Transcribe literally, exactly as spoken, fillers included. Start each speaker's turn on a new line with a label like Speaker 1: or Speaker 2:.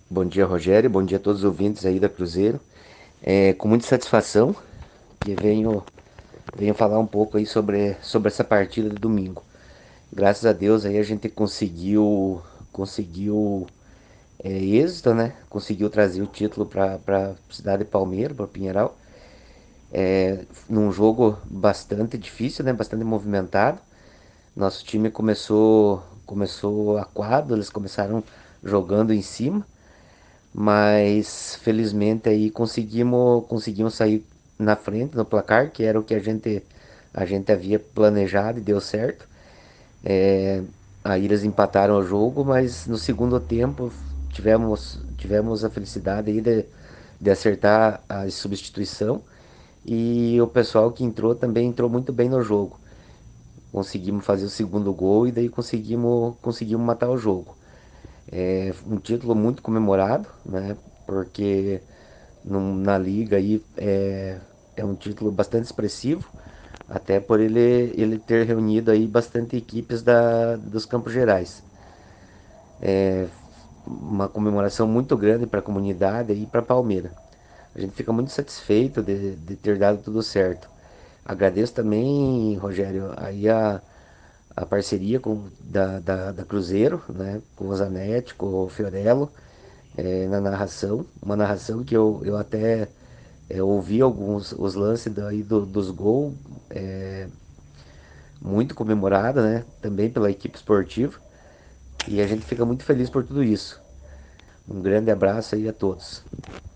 Speaker 1: Bom dia, Rogério. Bom dia a todos os ouvintes aí da Cruzeiro. É, com muita satisfação que venho, venho falar um pouco aí sobre, sobre essa partida de domingo. Graças a Deus aí a gente conseguiu conseguiu é, êxito, né? Conseguiu trazer o título para a cidade de Palmeira, para Pinheiral, num jogo bastante difícil, né? Bastante movimentado. Nosso time começou começou aquado, eles começaram jogando em cima. Mas felizmente aí conseguimos, conseguimos sair na frente no placar, que era o que a gente, a gente havia planejado e deu certo. É, aí eles empataram o jogo, mas no segundo tempo tivemos, tivemos a felicidade aí de, de acertar a substituição e o pessoal que entrou também entrou muito bem no jogo. Conseguimos fazer o segundo gol e daí conseguimos, conseguimos matar o jogo. É um título muito comemorado, né? Porque num- na liga aí é, é um título bastante expressivo, até por ele, ele ter reunido aí bastante equipes da, dos Campos Gerais. Uma comemoração muito grande para a comunidade e para Palmeira. A gente fica muito satisfeito de, de ter dado tudo certo. Agradeço também, Rogério, aí a, a parceria com, da, da, da Cruzeiro, né, com o Zanetti, com o Fiorello, é, na narração. Uma narração que eu, eu até é, ouvi alguns os lances daí do, dos gols, muito comemorada, né, também pela equipe esportiva. E a gente fica muito feliz por tudo isso. Um grande abraço aí a todos.